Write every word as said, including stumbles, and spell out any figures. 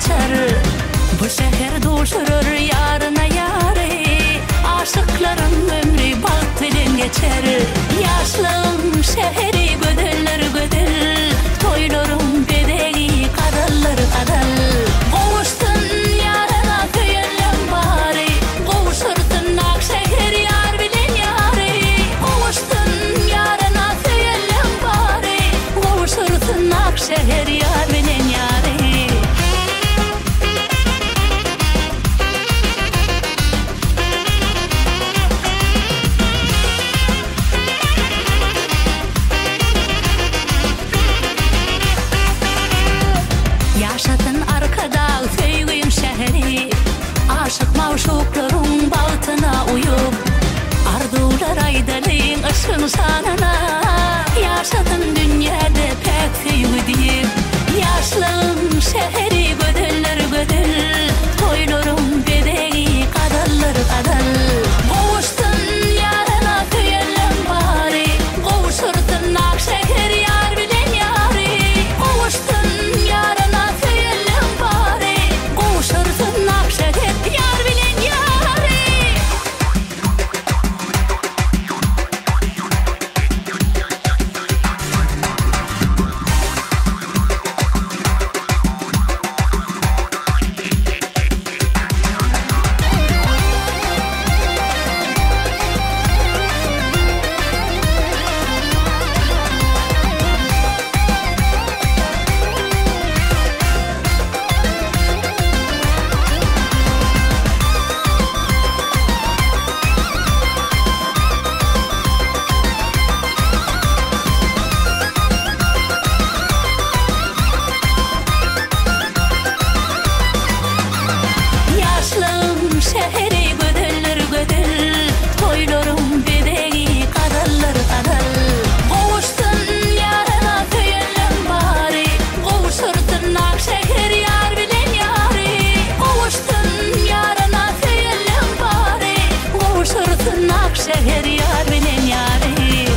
açar. Bu şehir doşurur yarına yari, aşıkların ömrü baht bilen geçer. Yaşlım şehri gödüller gödül, toylarım bedeği kadallar kadal. Kovuştun yarına köyüllem bari, kovuşurtun Akşehir yar bilen yari. Kovuştun yarına köyüllem bari, kovuşurtun Akşehir yar bilen yari. Yaşadın arkada söygüyüm şehri, aşık mavşukların baltına uyup, ardular aydalın ışın sanana. Yaşadın dünyada pek söygü deyip, yaşlım şehri gödüller gödül, toylarım bedeği kadallar kadal. Kovuştun yarına köyüllem bari, kovuşurtun Akşehir yar bilen yari. Kovuştun yarına köyüllem bari, kovuşurtun Akşehir yar bilen yari. Yaşlım şehri gödüller gödül, toylarım bedeği kadallar kadal. Kovuştun yarına köyüllem bari, kovuşurtun Akşehir yar bilen yari. Kovuştun yarına köyüllem bari, kovuşurtun Akşehir yar bilen yari.